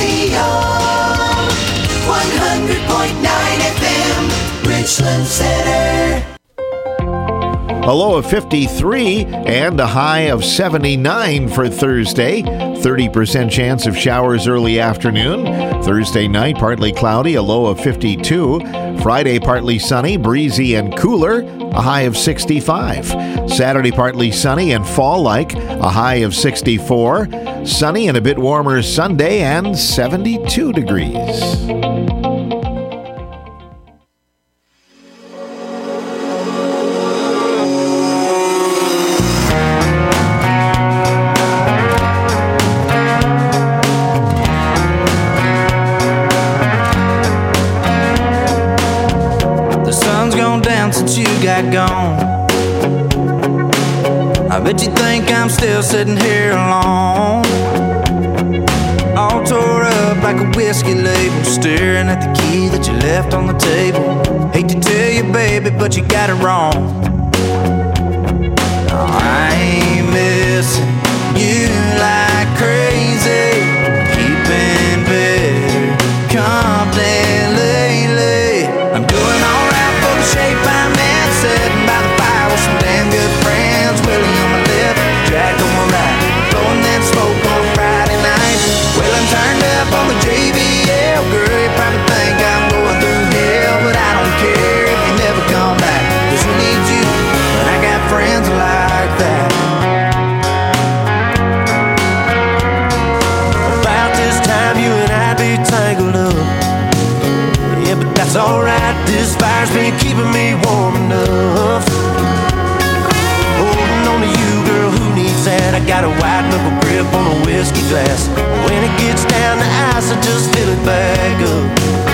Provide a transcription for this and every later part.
100.9 FM, Richland Center. A low of 53 and a high of 79 for Thursday. 30% chance of showers early afternoon. Thursday night, partly cloudy, a low of 52. Friday, partly sunny, breezy and cooler, a high of 65. Saturday, partly sunny and fall-like, a high of 64. Sunny and a bit warmer Sunday and 72 degrees. Gone. I bet you think I'm still sitting here alone, all tore up like a whiskey label, staring at the key that you left on the table. Hate to tell you, baby, but you got it wrong. No, I ain't missing you like crazy, keeping better company lately. I'm doing alright for the shape I'm in, sitting by the fire with some damn good friends. Willie on my left, Jack on my right, blowing that smoke on a Friday night. Well, I'm turned up on the JBL. Girl, you probably think I'm going through hell, but I don't care if you never come back, 'cause who needs you when I got friends like that? About this time you and I'd be tangled up, yeah, but that's alright. This fire's been keeping me warm enough. Holding on to you, girl, who needs that? I got a wide knuckle grip on a whiskey glass. When it gets down to ice, I just fill it back up.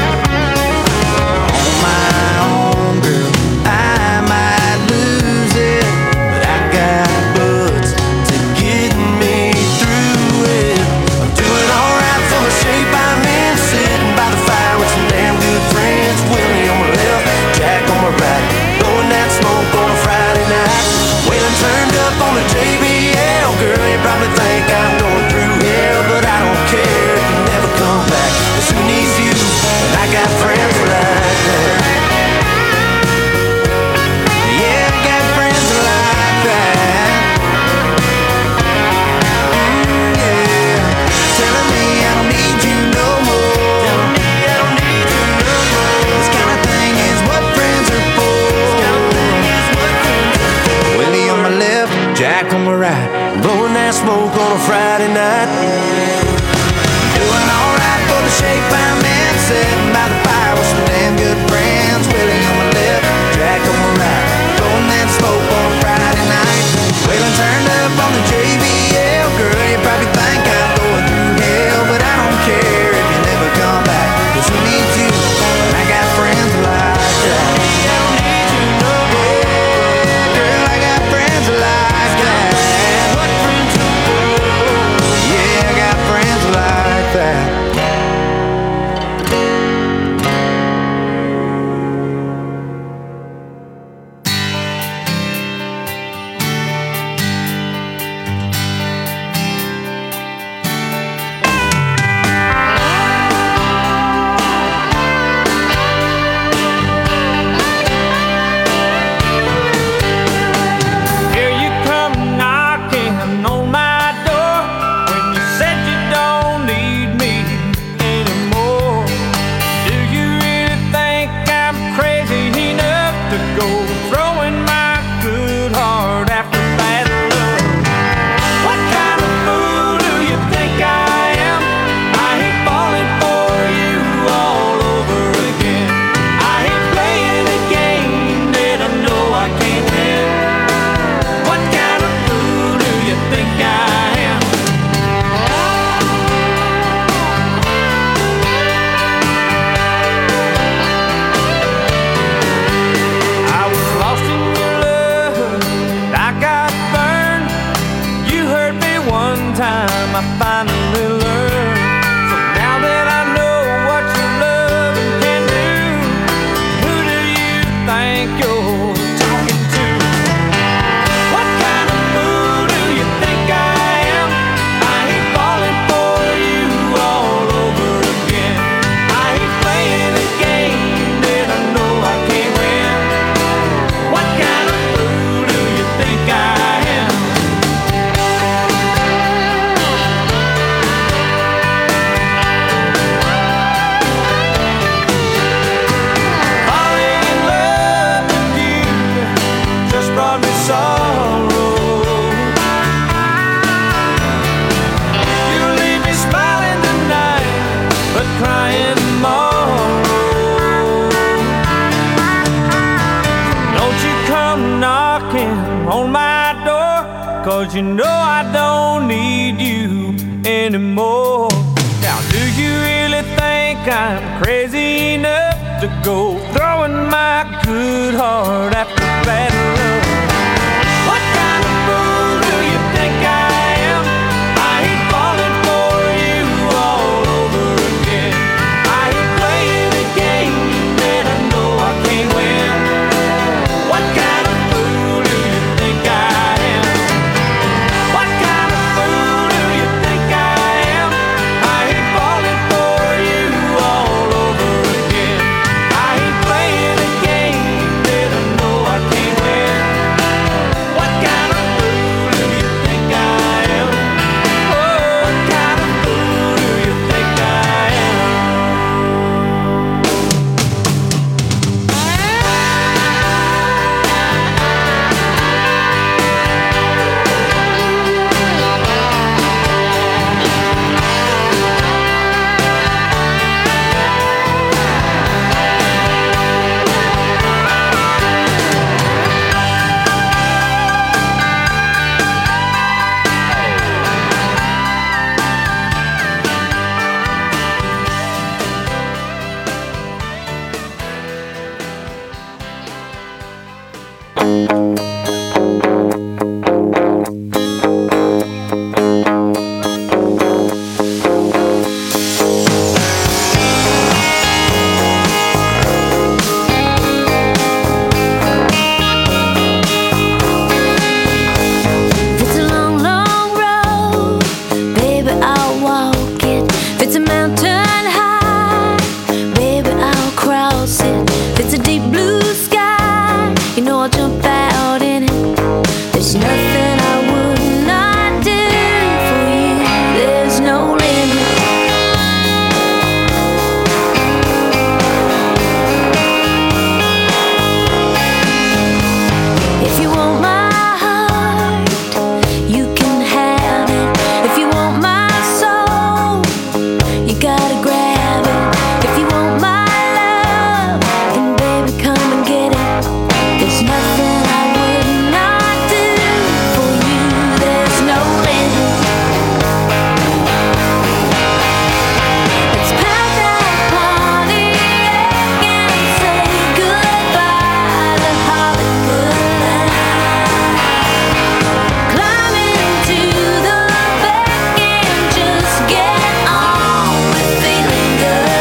On my own, girl, I might lose it, but I got buds to get me through it. I'm doing alright for the shape I'm in, sitting by the fire with some damn good friends. Willie on my left, Jack on my right, blowing that smoke on a Friday night. Waylon turned up on the JBL. Girl, you probably think I'm going through hell, but I don't care if you never come back, 'cause who needs you when I got friends like that? Yeah, I got friends like that. Yeah, telling me I don't need you no more. Telling me I don't need you no more. This kind of thing is what friends are for. Willie on my left, Jack on my right, blowing that smoke on a Friday night. Doing alright for the shape I'm in, sitting by the fire with some damn good friends. Willie on my left, Jack on my right, blowing that smoke on a Friday night. Waylon turned up on the JBL. Girl, you probably think I'm going through hell, but I don't care if you never come back, 'cause who needs you when I got friends like that? I don't need you no more. Girl, I got friends like that. What friends are for? Yeah, I got friends like that. Here you come knocking on my door when you said you don't need me anymore. Do you really think I'm crazy enough to go throwing my good heart after bad love? What kind of fool do you think I am? I ain't falling for you all over again. I ain't playing a game that I know I can't win. What kind of fool do you think I am? I was lost in your love, I got burned. You hurt me one time, I finally learned. So now that I know what your loving can do, who do you think you're talking to? What kind of fool do you think I am? I ain't falling for you all over 'cause you know I don't need you anymore. Now, do you really think I'm crazy enough to go throwing my good heart after bad love? What kind of fool do you think I am? I ain't falling for you all over again. I ain't playing a game that I know I can't win. What kind of fool do you think I am? What kind of fool do you think I am? I ain't falling for you all over again. I ain't playing a game that I know I can't win. What kind of fool do you think I am? Oh, what kind of fool do you think I am? If it's a long, long road, baby, I'll walk it. If it's a mountain high, baby, I'll cross it. If it's a deep blue sky, you know I'll jump out in it. There's nothing I would not do for you. There's no limit. If you want my heart, you can have it. If you want my soul, you gotta grab it. If you want my love, then baby, come and get it. There's nothing I would not do for you. There's no limit. Let's pack that Pontiac and say goodbye to Hollywood. Climb into the back and just get on with feeling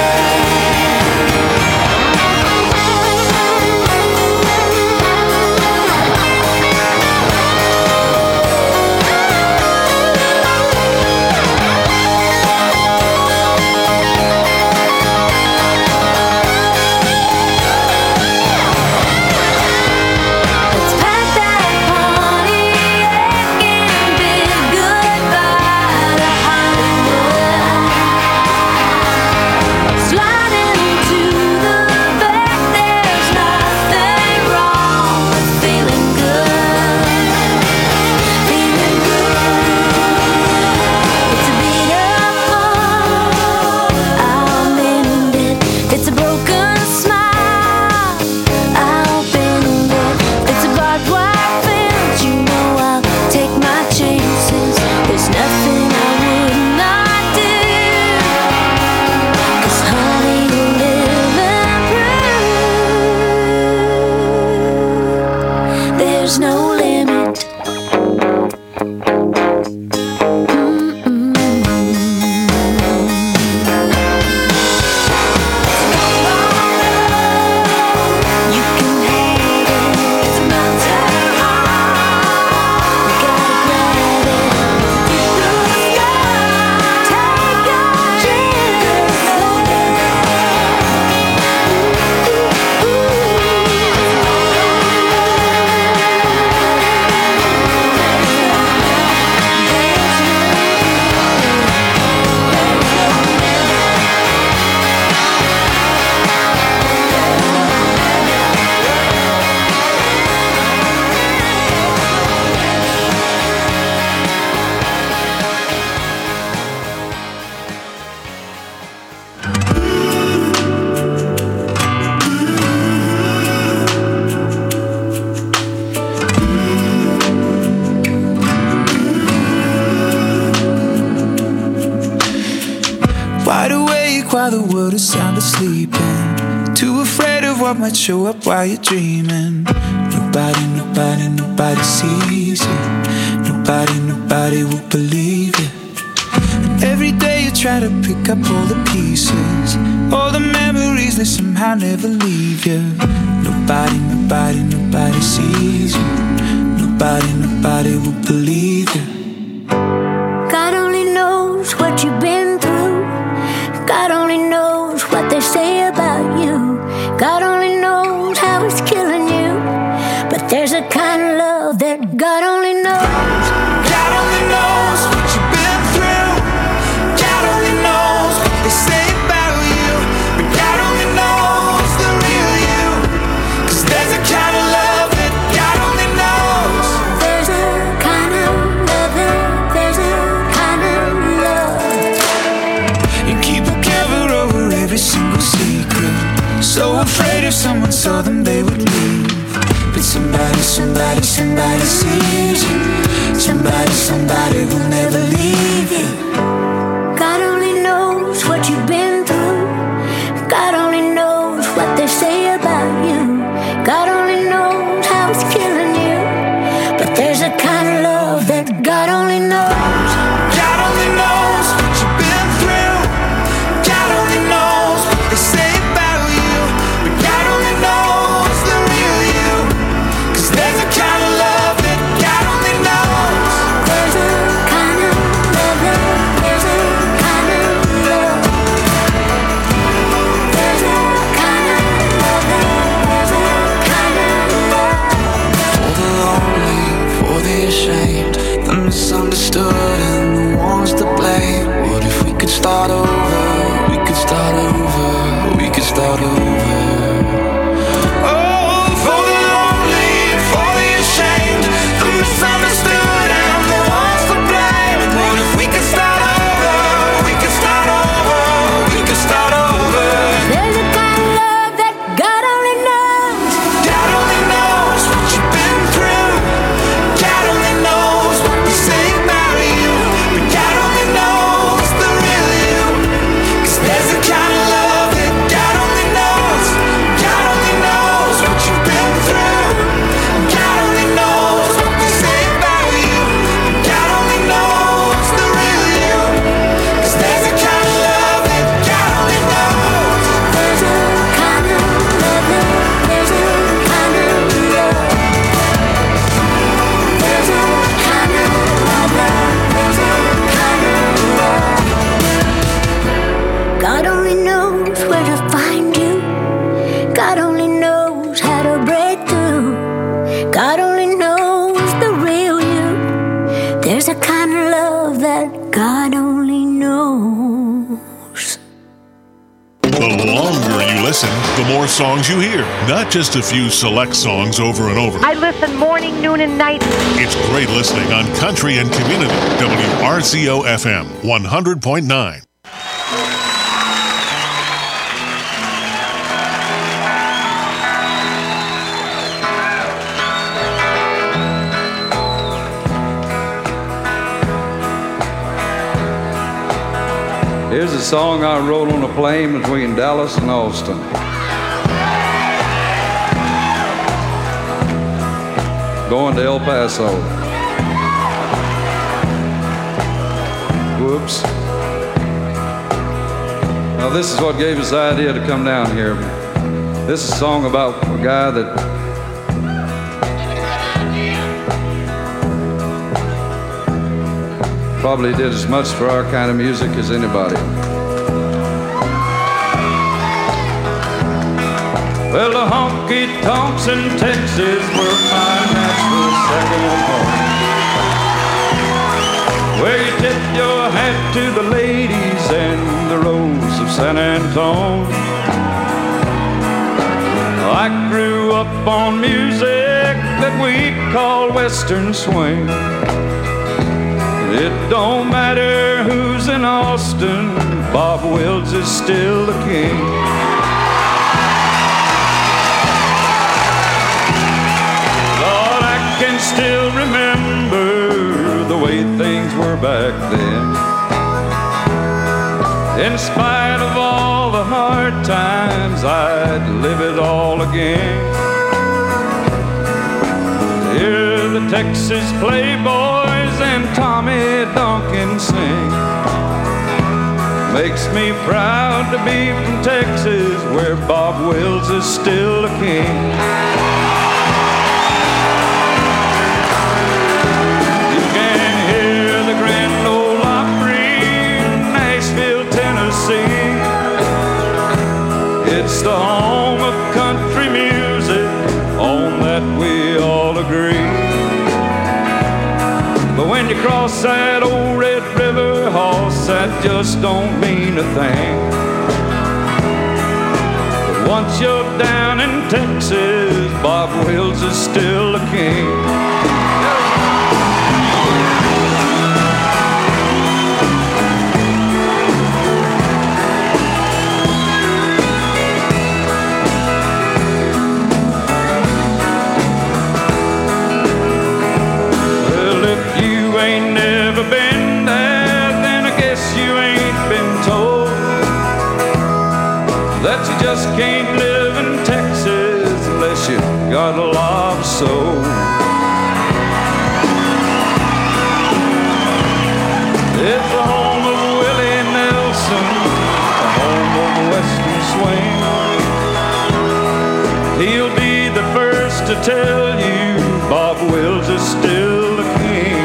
Let's pack that Pontiac and bid goodbye to Hollywood. Slide into the back, there's nothing wrong with feeling good. Feeling good. It's a beat up heart, I'll mend it. It's a broken smile, I'll bend it. It's a barbed wire fence, you know I'll take my chances. There's nothing I would not do, 'cause honey, you're living proof. There's no limit. You can have it. It's a mountain high. You gotta grab it. Deep blue sky. Take your chances. while the world is sound asleep, and too afraid of what might show up while you're dreaming. Nobody sees you. Nobody will believe you. And every day you try to pick up all the pieces, all the memories that somehow never leave you. Nobody sees you. Nobody will believe you. God only knows what you've been through. God only knows what they say about you. God only knows how it's killing you. But there's a kind of love that God only knows. God only knows what you've been through. God only knows what they say about you. But God only knows the real you. 'Cause there's a kind of love that God only knows. There's a kind of love there's a kind of love. You keep a cover over every single secret, so afraid if someone saw them they would leave. But somebody sees you. Somebody will never leave you. God only knows what you've been through. God only knows what they say about you. God only knows how it's killing you. But there's a kind of love that God only knows. God only knows what you've been through. God only knows what they say about you. But God only knows the real you. 'Cause there's a kind of love that God only knows. There's a kind of love there's a kind of love. There's a kind of love there's a kind of love. For the lonely, for the ashamed, the misunderstood and the ones to blame. What if we could start over? We could start over. We could start over. Oh, for the lonely, for the ashamed, the misunderstood and the ones to blame. What if we could start over? We could start over. We could start over. There's a kind of love that God only knows. God only knows what you've been through. God only knows what they say about you. But God only knows the real you. 'Cause there's a kind of love that God only knows. God only knows what you've been through. God only knows what they say about you. But God only knows the real you. 'Cause there's a kind of love that God only knows. There's a kind of love there's a kind of love. There's a kind of love there's a kind of love. God only knows where to find you. God only knows how to break through. God only knows the real you. There's a kind of love that God only knows. The longer you listen, the more songs you hear. Not just a few select songs over and over. I listen morning, noon, and night. It's great listening on Country and Community. WRCO FM 100.9. Here's a song I wrote on a plane between Dallas and Austin. Going to El Paso. Whoops. Now this is what gave us the idea to come down here. This is a song about a guy that probably did as much for our kind of music as anybody. Well, the honky-tonks in Texas were my natural second home, where you tip your hat to the ladies and the rose of San Antone. I grew up on music that we call Western swing. It don't matter who's in Austin, Bob Wills is still the king. Lord, I can still remember the way things were back then. In spite of all all the hard times, I'd live it all again. Hear the Texas Playboys and Tommy Duncan sing. Makes me proud to be from Texas, where Bob Wills is still the king. You can hear the Grand Ole Opry in Nashville, Tennessee. It's the home of country music, on that we all agree. But when you cross that old Red River, hoss, that just don't mean a thing. But once you're down in Texas, Bob Wills is still the king. That you just can't live in Texas unless you got a lot of soul. It's the home of Willie Nelson, the home of Western swing. He'll be the first to tell you Bob Wills is still the king.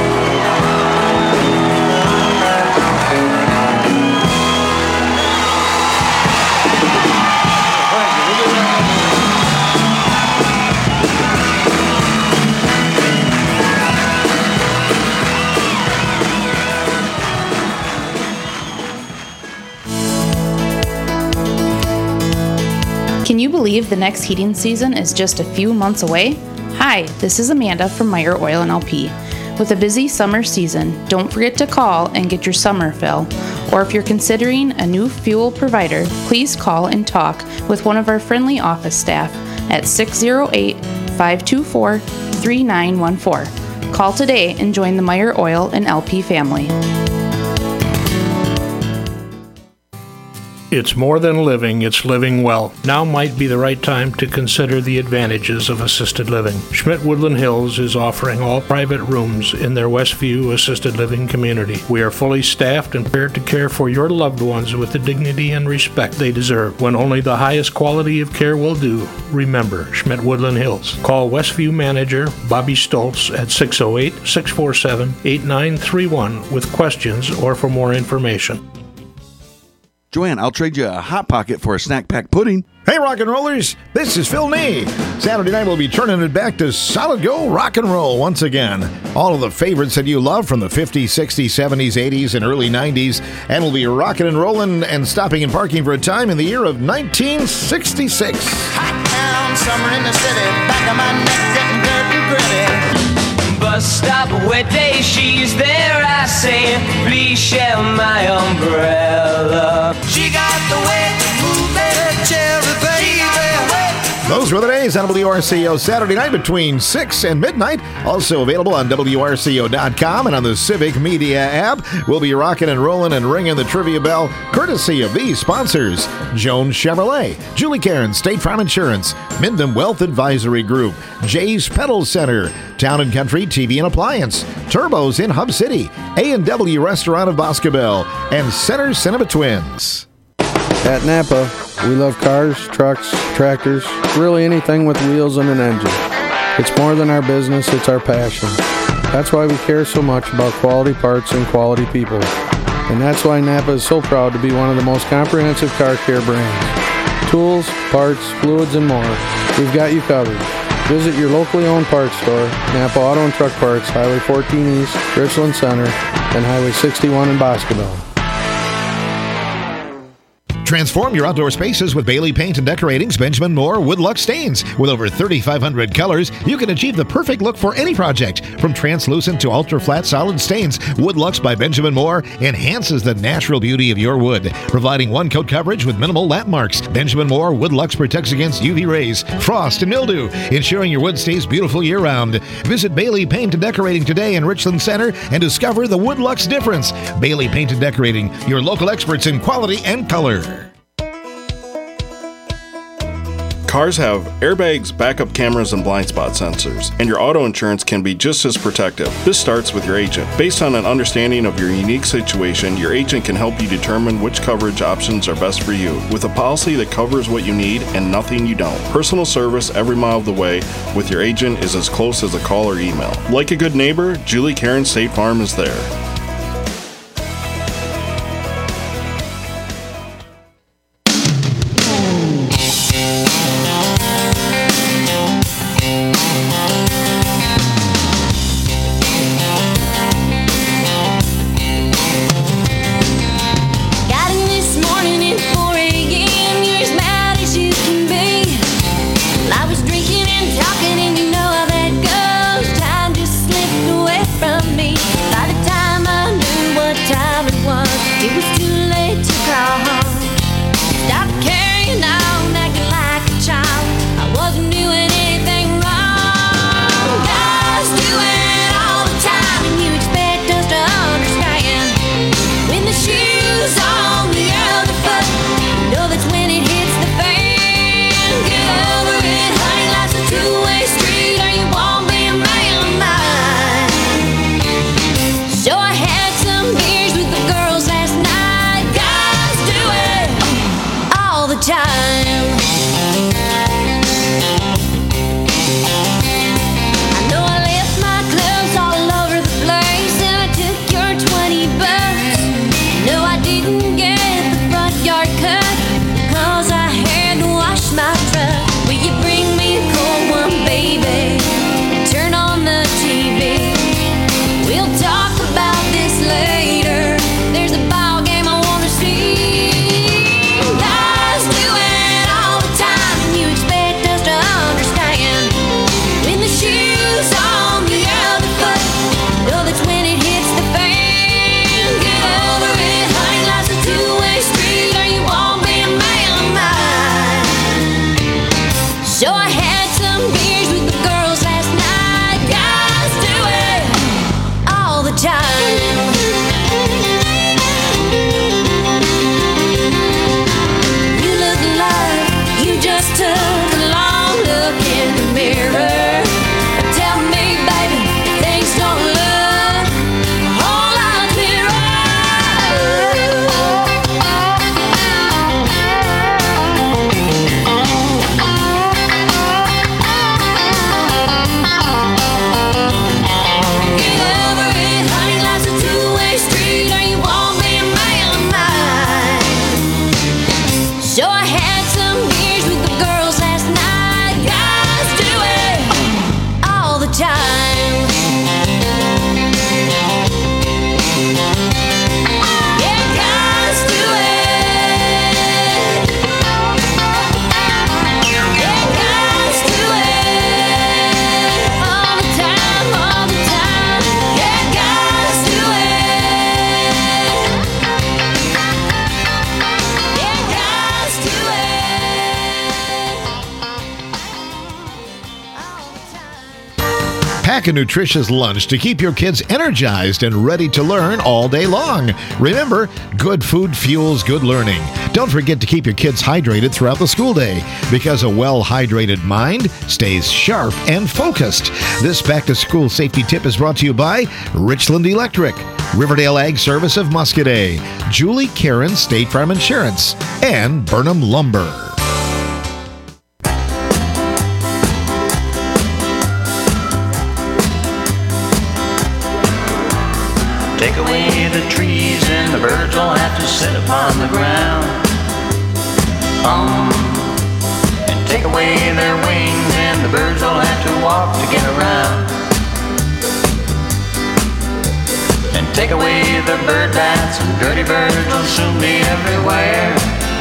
Can you believe the next heating season is just a few months away? Hi, this is Amanda from Meyer Oil and LP. With a busy summer season, don't forget to call and get your summer fill. Or if you're considering a new fuel provider, please call and talk with one of our friendly office staff at 608-524-3914. Call today and join the Meyer Oil and LP family. It's more than living, it's living well. Now might be the right time to consider the advantages of assisted living. Schmidt Woodland Hills is offering all private rooms in their Westview assisted living community. We are fully staffed and prepared to care for your loved ones with the dignity and respect they deserve. When only the highest quality of care will do, remember Schmidt Woodland Hills. Call Westview manager Bobby Stoltz at 608-647-8931 with questions or for more information. Joanne, I'll trade you a Hot Pocket for a snack pack pudding. Hey, rock and rollers, this is Phil Nee. Saturday night, we'll be turning it back to solid gold rock and roll once again. All of the favorites that you love from the 50s, 60s, 70s, 80s, and early 90s. And we'll be rocking and rolling and stopping and parking for a time in the year of 1966. Hot town, summer in the city, back of my neck getting dirt and gritty. Bus stop, wet day, she's there, I say, please share my umbrella. She got the way to move that cherry, baby. Those were the days on WRCO Saturday night between 6 and midnight. Also available on WRCO.com and on the Civic Media app. We'll be rocking and rolling and ringing the trivia bell courtesy of these sponsors: Jones Chevrolet, Julie Cairns State Farm Insurance, Minden Wealth Advisory Group, Jay's Pedal Center, Town & Country TV and Appliance, Turbos in Hub City, A&W Restaurant of Boscobel, and Center Cinema Twins. At Napa, we love cars, trucks, tractors, really anything with wheels and an engine. It's more than our business, it's our passion. That's why we care so much about quality parts and quality people. And that's why Napa is so proud to be one of the most comprehensive car care brands. Tools, parts, fluids, and more. We've got you covered. Visit your locally owned parts store, Napa Auto and Truck Parts, Highway 14 East, Richland Center, and Highway 61 in Boscobel. Transform your outdoor spaces with Bailey Paint and Decorating's Benjamin Moore Woodluck Stains. With over 3,500 colors, you can achieve the perfect look for any project. From translucent to ultra-flat solid stains, Woodlucks by Benjamin Moore enhances the natural beauty of your wood, providing one-coat coverage with minimal lap marks. Benjamin Moore Woodlucks protects against UV rays, frost, and mildew, ensuring your wood stays beautiful year-round. Visit Bailey Paint and Decorating today in Richland Center and discover the Woodlucks difference. Bailey Paint and Decorating, your local experts in quality and color. Cars have airbags, backup cameras, and blind spot sensors, and your auto insurance can be just as protective. This starts with your agent. Based on an understanding of your unique situation, your agent can help you determine which coverage options are best for you, with a policy that covers what you need and nothing you don't. Personal service every mile of the way with your agent is as close as a call or email. Like a good neighbor, Julie Karen State Farm is there. Got in this morning at 4 a.m. You're as mad as you can be. Well, I was drinking and talking, and you know how that goes. Time just slipped away from me. By the time I knew what time it was too late to call home. Stopped carrying on, acting like a child. I wasn't doing anything wrong. Guys do it all the time, and you expect us to understand. When the shoe's on the other foot, you know that's when it hits the fan. Get over it, honey, life's a two-way street, or you won't be a man of mine. So I had some beers with the girls last night. Guys do it all the time. I know I left my clothes all over the place, and I took your 20 bucks. No, I didn't get the front yard cut, 'cause I had to wash my truck. Will you bring me a cold one, baby? Turn on the TV. We'll talk about this later. There's a ball game I wanna see. Guys do it all the time, and you expect us to understand. When the shoe's on the other foot, you know that's when it hits the fan. Get over it, honey, life's a two-way street, or you won't be a man of mine. So I had some beers with the girls last night. Guys do it all the time. You look like you just took a long look in the mirror. Tell me, baby, if things don't look a whole lot Get over it, honey, life's a two-way street, or you won't be a man of mine. So I had some beers with the girls last night. Guys do it all the time. Yeah, guys do it. Yeah, guys do it all the time, all the time. Yeah, guys do it. Yeah, guys do Pack a nutritious lunch to keep your kids energized and ready to learn all day long. Remember, good food fuels good learning. Don't forget to keep your kids hydrated throughout the school day, because a well-hydrated mind stays sharp and focused. This back-to-school safety tip is brought to you by Richland Electric, Riverdale Ag Service of Muscadet, Julie Karen State Farm Insurance, and Burnham Lumber. Take away the trees and the birds will have to sit upon the ground. And take away their wings and the birds will have to walk to get around. And take away the bird bats and dirty birds will soon be everywhere.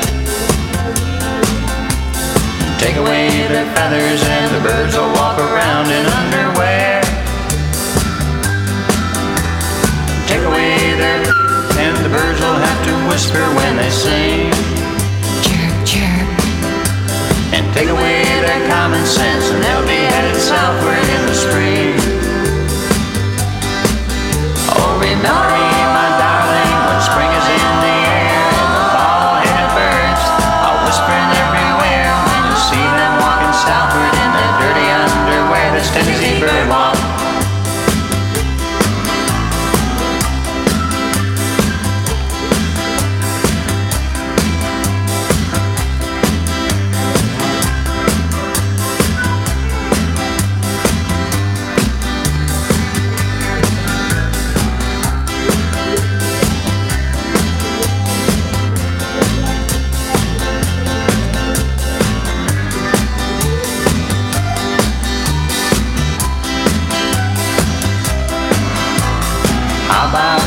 And take away their feathers and the birds will walk around in underwear. Take away their and the birds will have to whisper when they sing. Chirp, chirp. And take away their common sense and they'll be headed southward in the spring. Oh, remember me, my darling, when spring is in the air and the bald-headed birds are whispering everywhere when you see them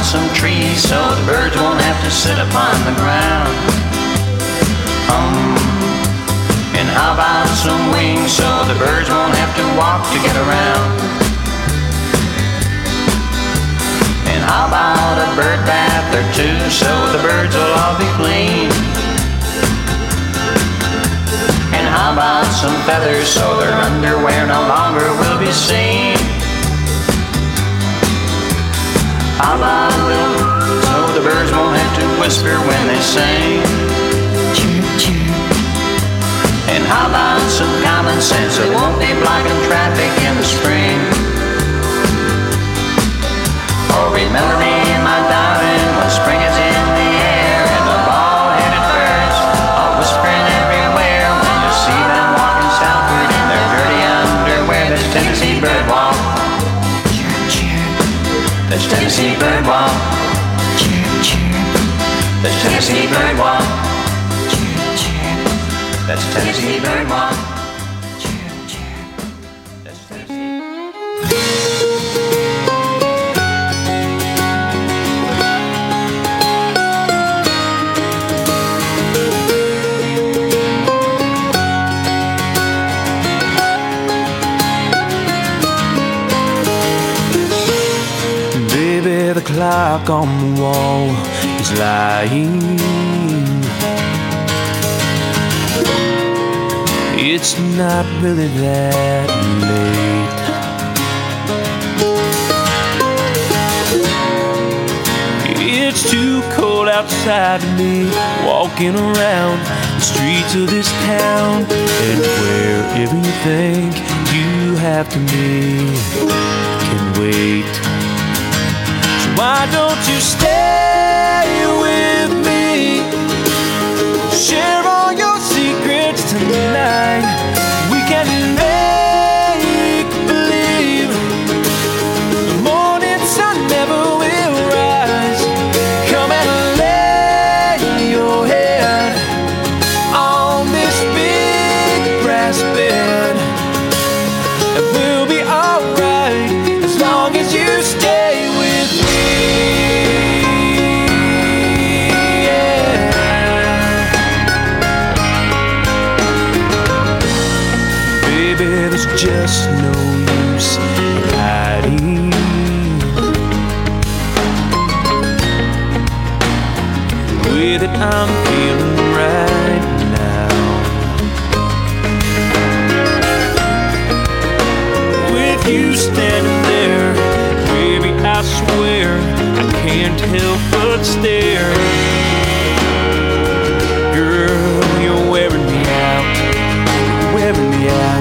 some trees so the birds won't have to sit upon the ground? And how about some wings so the birds won't have to walk to get around? And how about a bird bath or two so the birds will all be clean? And how about some feathers so their underwear no longer will be seen? How about a little so the birds won't have to whisper when they sing? Chirp, chirp. And how about some common sense that won't be blocking traffic in the spring? Oh, remember me, my darling, when spring is in the air and the bald-headed birds are whispering everywhere. When you see them walking southward in their dirty underwear, there's Tennessee bird walk. Chirp, chirp. There's Tennessee bird walk. Chirp, chirp. There's Tennessee bird walk. Chirp, chirp. That's Tennessee bird walk. Chirp, chirp. That's Tennessee. Baby, the clock on the wall is lying. It's not really that late. It's too cold outside to me, walking around the streets of this town. And wherever you think you have to be can wait. So why don't you stay with me? Share all your secrets tonight. We can make believe the morning sun never will rise. Come and lay your head on this big brass bed, and we'll be alright as long as you stay with me. There's just no use in hiding. The way that I'm feeling right now, with you standing there, baby, I swear I can't help but stare. Girl, you're wearing me out, wearing me out.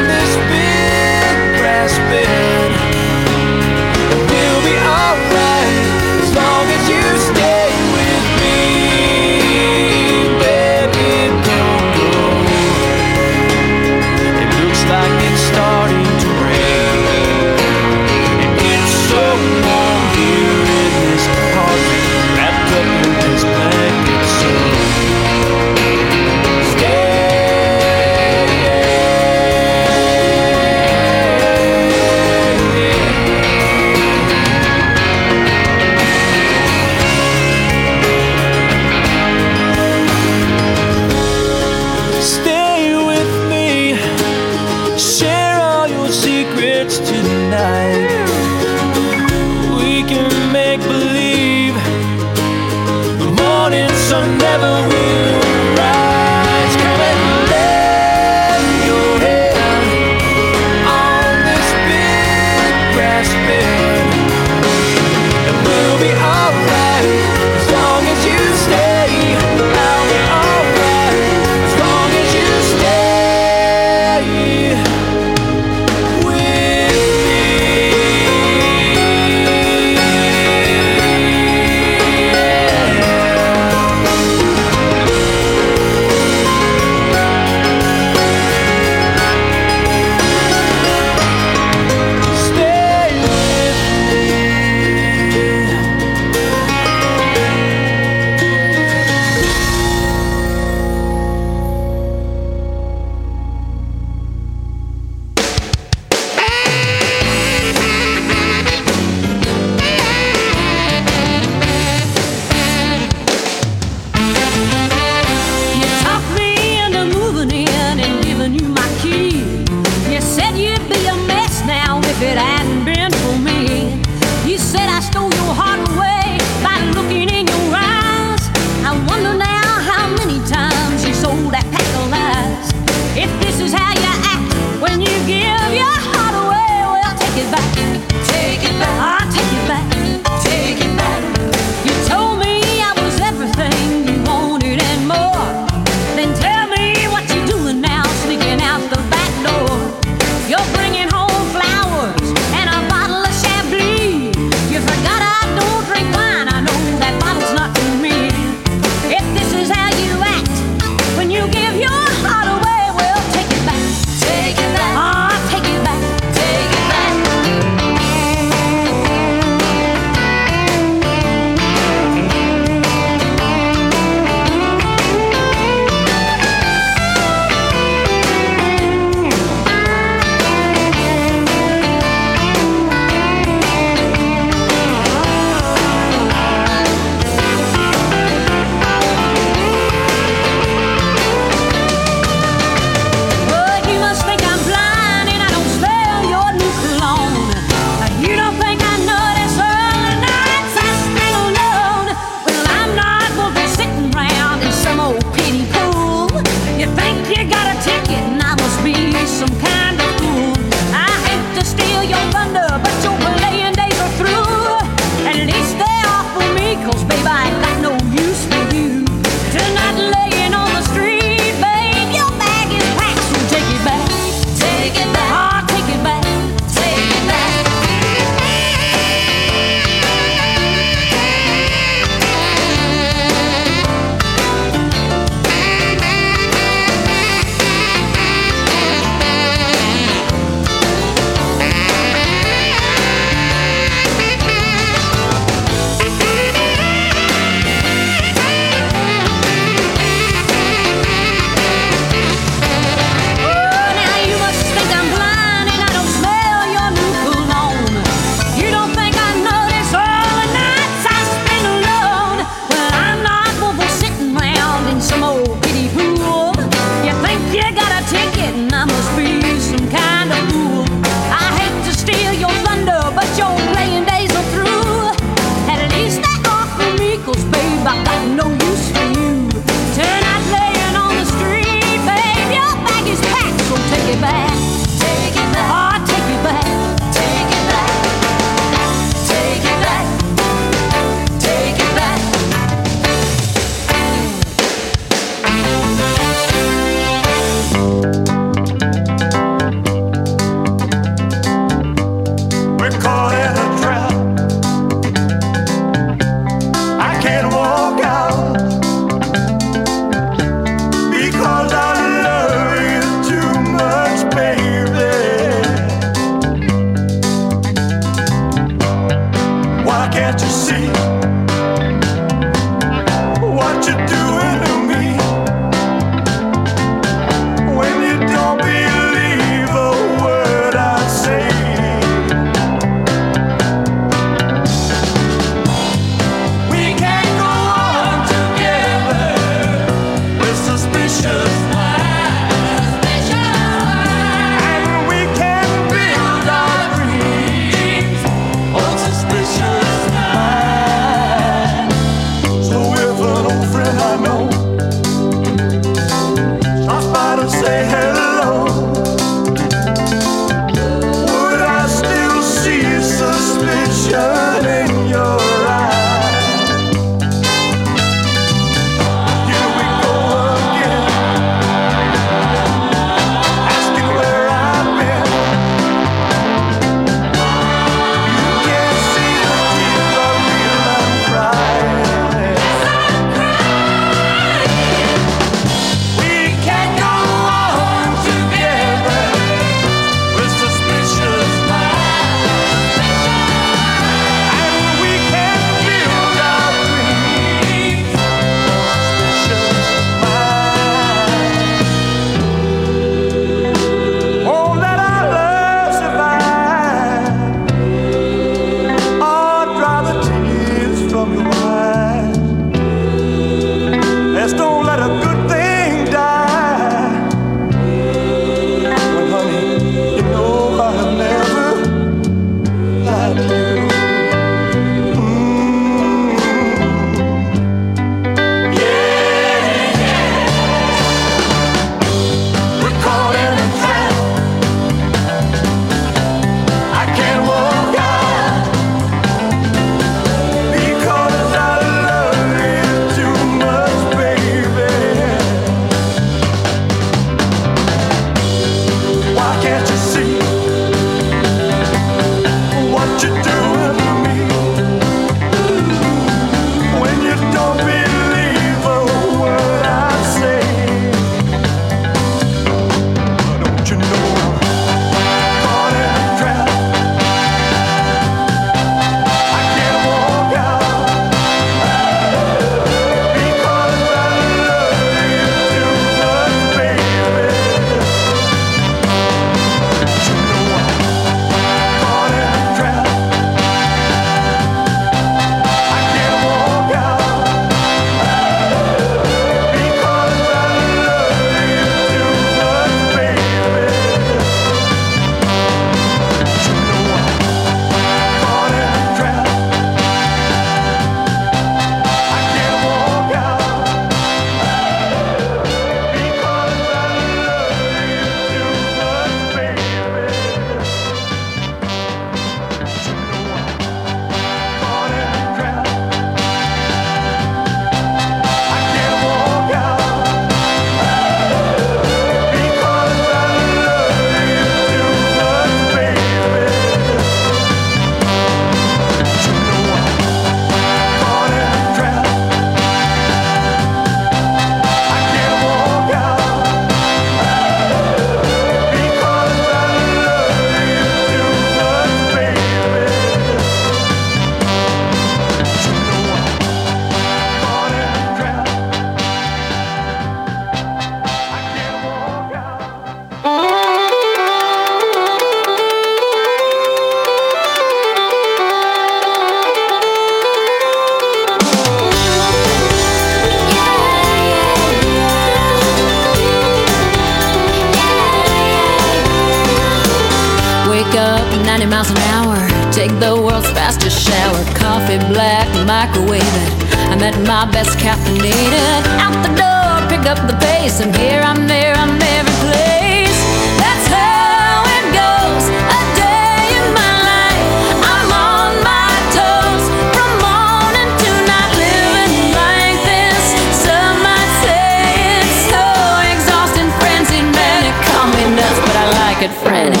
90 miles an hour. Take the world's fastest shower. Coffee black, microwave it. I'm at my best caffeinated. Out the door, pick up the pace. I'm here, I'm there, I'm every place. That's how it goes. A day in my life. I'm on my toes. From morning to night, living like this. Some might say it's so exhausting, frenzied, manic. Call me nuts, but I like it frantic.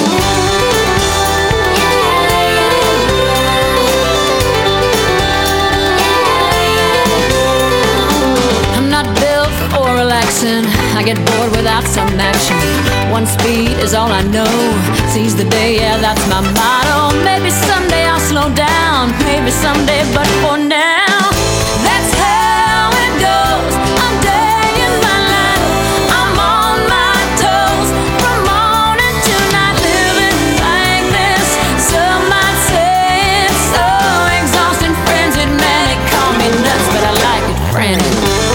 I get bored without some action. One speed is all I know. Seize the day, yeah, that's my motto. Maybe someday I'll slow down. Maybe someday, but for now, that's how it goes. A day in my life. I'm on my toes. From morning to night, living like this. Some might say it's so exhausting, frenzied, manic. Call me nuts, but I like it frantic.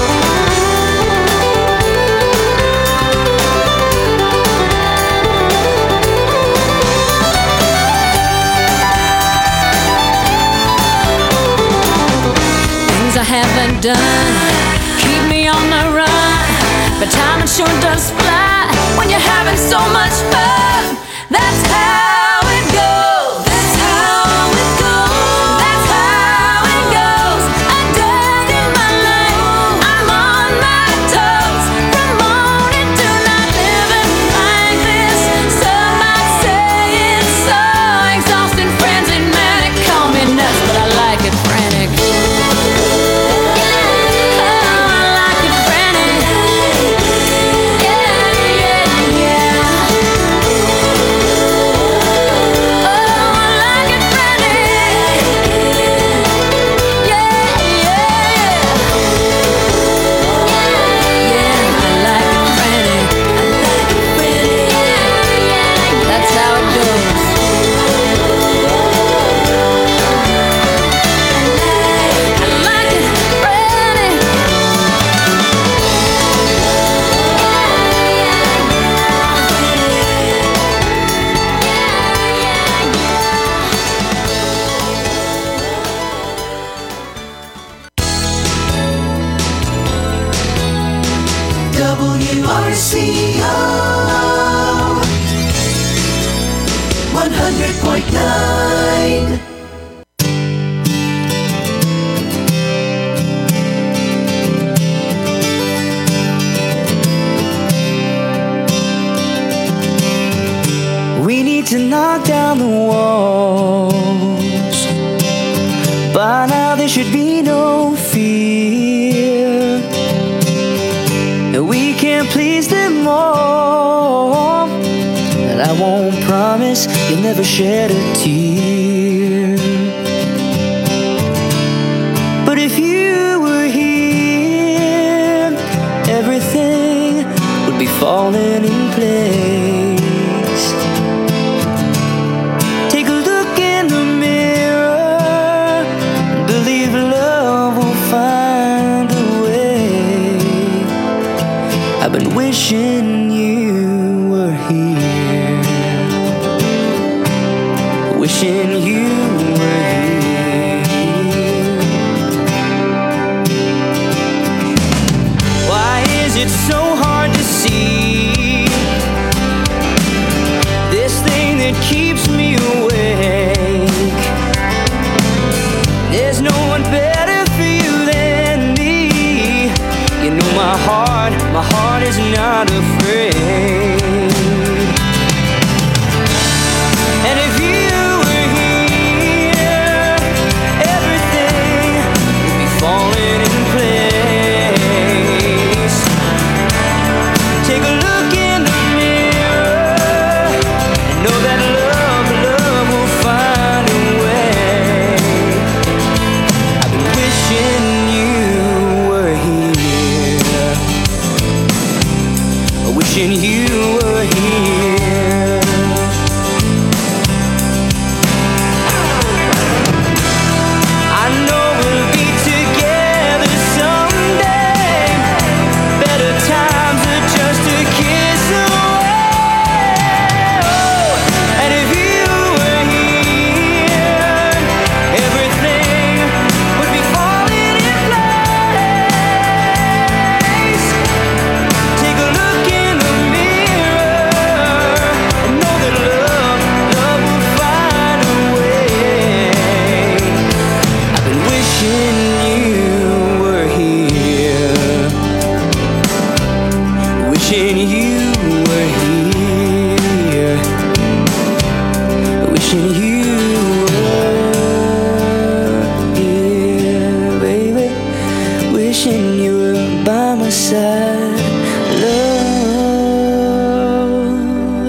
I haven't done keep me on the run, but time it sure does fly when you're having so much fun. That's how it goes. That's how it goes. That's how it goes. A day in my life. I'm on my toes. From morning to night, living like this. Some might say it's so exhausting, frenzied, manic. Call me nuts, but I like it frantic. WRCO 100.9. We need to knock down the walls. By now there should be no fear. We can't please them all, and I won't promise you'll never shed a tear. But if you were here, everything would be falling in place. Take a look in the mirror, believe love will find a way. I've been wishing you were here, wishing you were here. Why is it so hard to see this thing that keeps me awake? There's no one better for you than me. You know my heart is not afraid. And if you were here, everything would be falling in place. Take a look in the mirror and know that love wishing you were here, baby. Wishing you were by my side, love.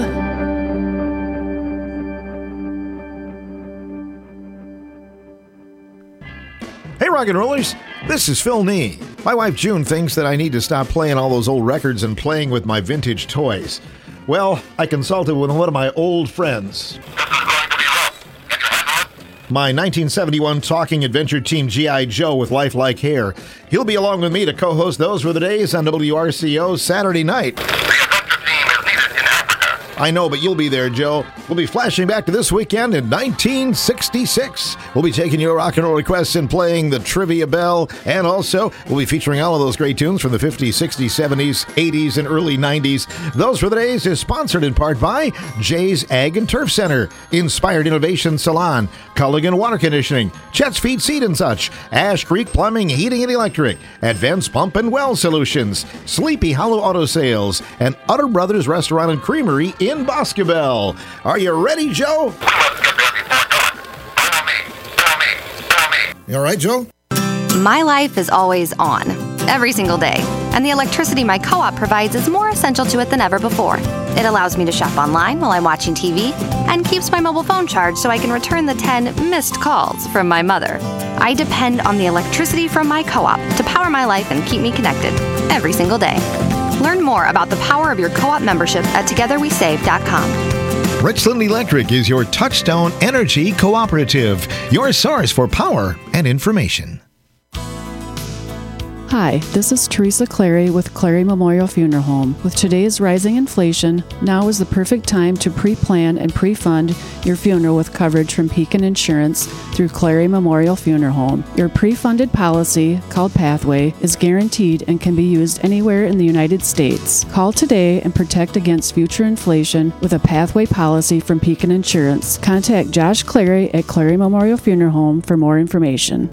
Hey, rock and rollers, this is Phil Nee. My wife June thinks that I need to stop playing all those old records and playing with my vintage toys. Well, I consulted with one of my old friends. My 1971 Talking Adventure Team G.I. Joe with lifelike hair. He'll be along with me to co-host Those Were the Days on WRCO Saturday night. I know, but you'll be there, Joe. We'll be flashing back to this weekend in 1966. We'll be taking your rock and roll requests and playing the Trivia Bell. And also, we'll be featuring all of those great tunes from the 50s, 60s, 70s, 80s, and early 90s. Those Were the Days is sponsored in part by Jay's Ag and Turf Center, Inspired Innovation Salon, Culligan Water Conditioning, Chet's Feed Seed and Such, Ash Creek Plumbing, Heating and Electric, Advanced Pump and Well Solutions, Sleepy Hollow Auto Sales, and Utter Brothers Restaurant and Creamery in Boscobel. Are you ready, Joe? You all right, Joe? My life is always on, every single day, and the electricity my co-op provides is more essential to it than ever before. It allows me to shop online while I'm watching TV and keeps my mobile phone charged so I can return the 10 missed calls from my mother. I depend on the electricity from my co-op to power my life and keep me connected every single day. Learn more about the power of your co-op membership at togetherwesave.com. Richland Electric is your touchstone energy cooperative, your source for power and information. Hi, this is Teresa Clary with Clary Memorial Funeral Home. With today's rising inflation, now is the perfect time to pre-plan and pre-fund your funeral with coverage from Pekin Insurance through Clary Memorial Funeral Home. Your pre-funded policy, called Pathway, is guaranteed and can be used anywhere in the United States. Call today and protect against future inflation with a Pathway policy from Pekin Insurance. Contact Josh Clary at Clary Memorial Funeral Home for more information.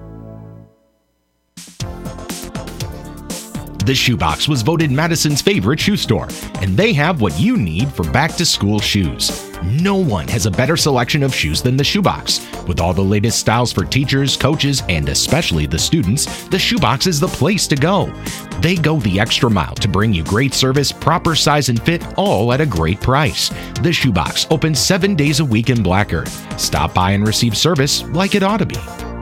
The Shoebox was voted Madison's favorite shoe store, and they have what you need for back-to-school shoes. No one has a better selection of shoes than the Shoebox. With all the latest styles for teachers, coaches, and especially the students, the Shoebox is the place to go. They go the extra mile to bring you great service, proper size and fit, all at a great price. The Shoebox opens 7 days a week in Black Earth. Stop by and receive service like it ought to be.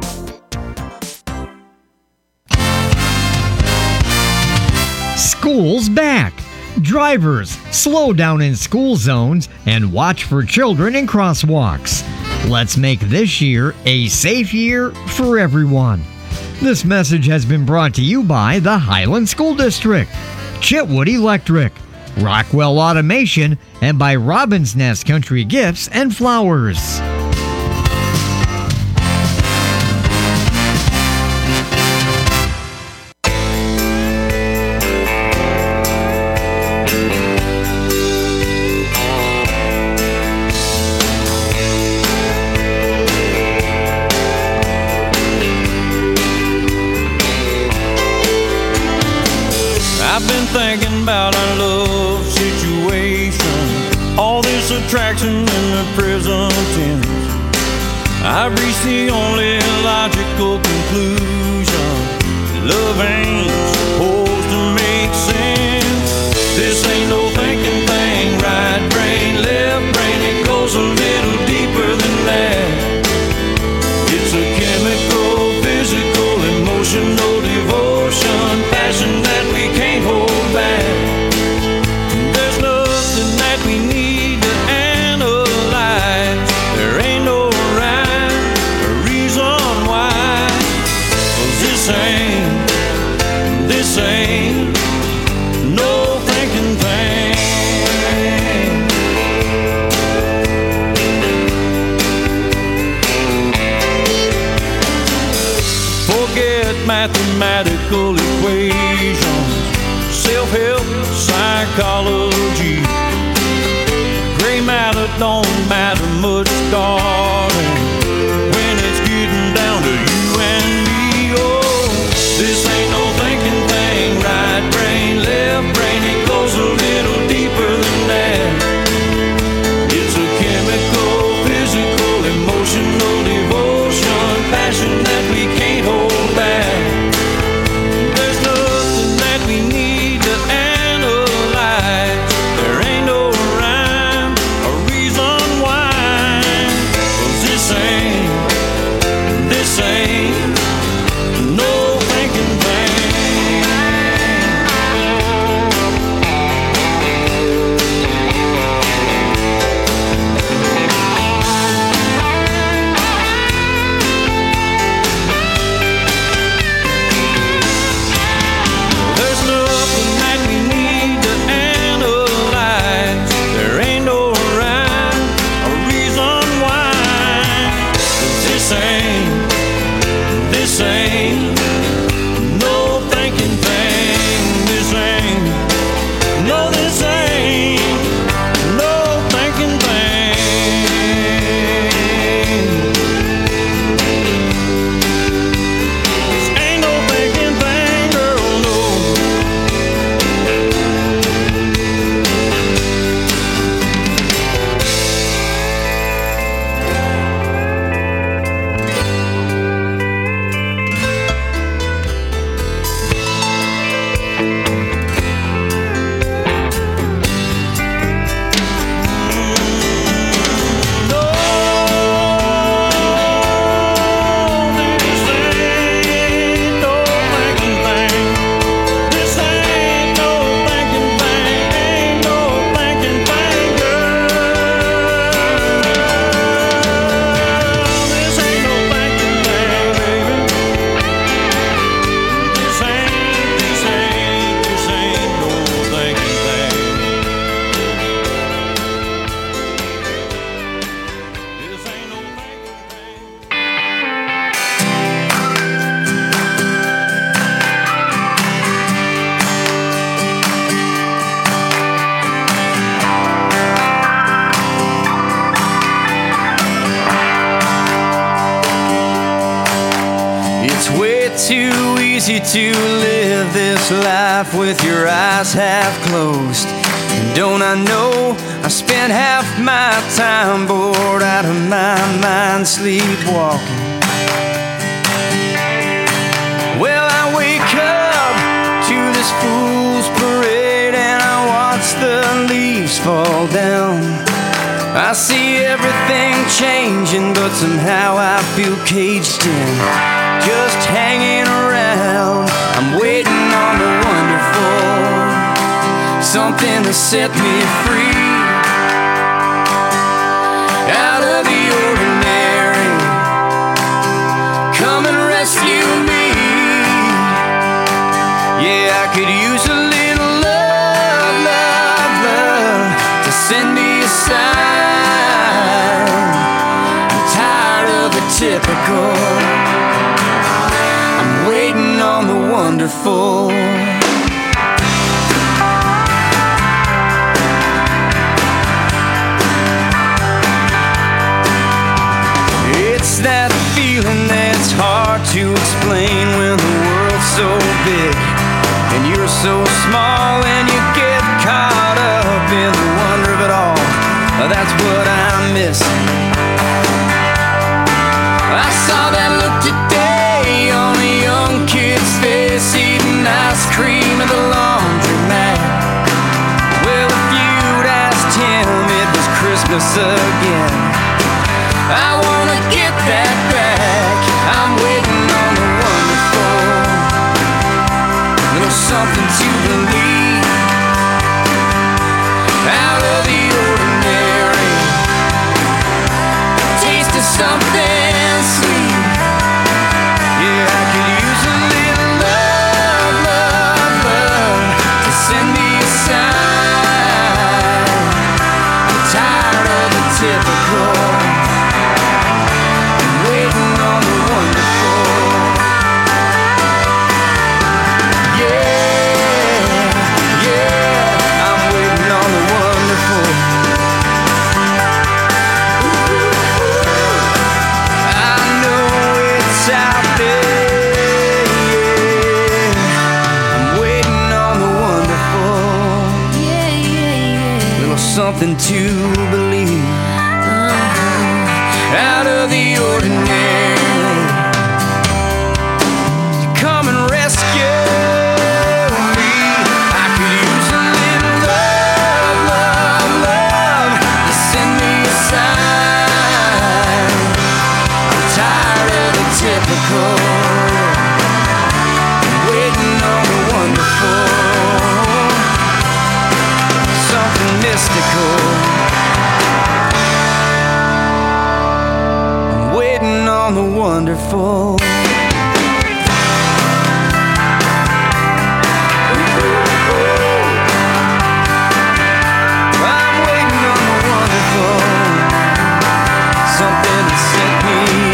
School's back. Drivers, slow down in school zones and watch for children in crosswalks. Let's make this year a safe year for everyone. This message has been brought to you by the Highland School District, Chitwood Electric, Rockwell Automation, and by Robin's Nest Country Gifts and Flowers. I've been thinking about our love situation, all this attraction in the present tense. I've reached the only logical conclusion: love ain't supposed to make sense. This ain't no thinking thing, right brain, left brain, it goes a little deeper than that. It's a chemical, physical, emotional devotion, passion that we can't hold back. There's nothing that we need to analyze. There ain't no rhyme or reason why. 'Cause this ain't no thinking thing. Forget mathematical equations, self-help, psychology. Gray matter don't matter much, darling, when it's getting down to you and me. Oh, this ain't no thinking thing, right brain, left brain, it goes a little deeper than that. It's a chemical, physical, easy to live this life with your eyes half closed. And don't I know I spent half my time bored out of my mind sleepwalking. Well, I wake up to this fool's parade and I watch the leaves fall down. I see everything changing, but somehow I feel caged in, just hanging around. I'm waiting on the wonderful, something to set me free out of the ordinary. Come and rescue me. Yeah, I could use a little love, love, love to send me aside. I'm tired of the typical. I'm waiting on the wonderful. It's that feeling that's hard to explain when the world's so big and you're so small and you get caught up in the wonder of it all. That's what I miss. I saw that look today on a young kid's face, eating ice cream at the laundromat. Well, if you'd asked him, it was Christmas again. I wanna get that back. I'm waiting on the wonderful, little something to believe out of the ordinary. Taste of something sweet. Yeah, I could use a little love, love, love to send me aside. I'm tired of the typical. Something to believe out of the ordinary. Come and rescue me. I could use a little love, love, love to send me aside. I'm tired of the typical, waiting on the wonderful, something mystical. I'm waiting on the wonderful. I'm waiting on the wonderful, something to set me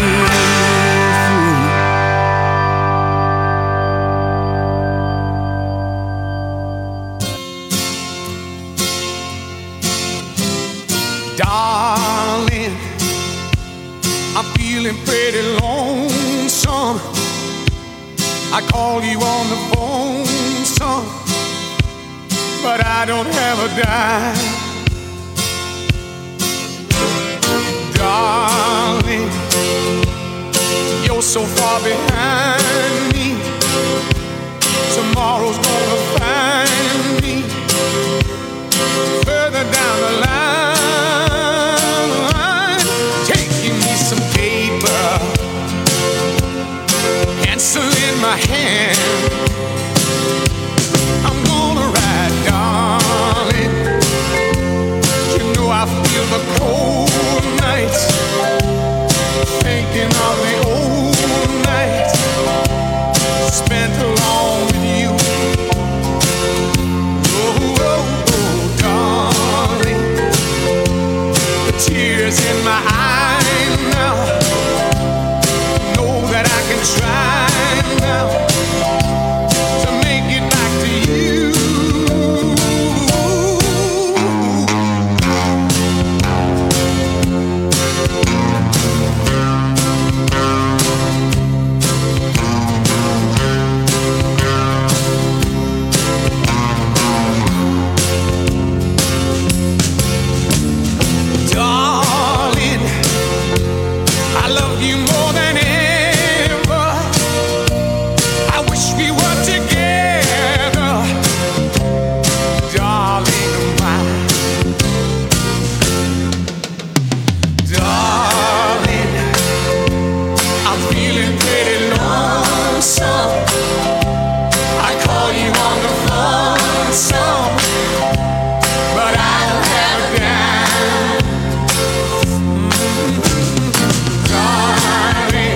Darling, I'm feeling pretty lonesome. I call you on the phone, son, but I don't have a dime. Darling, you're so far behind me. Tomorrow's gonna find me further down the line. In my hand, I'm gonna ride, darling. You know I feel the cold nights, thinking of the old nights spent along with you. Oh, oh, oh, darling, the tears in my eyes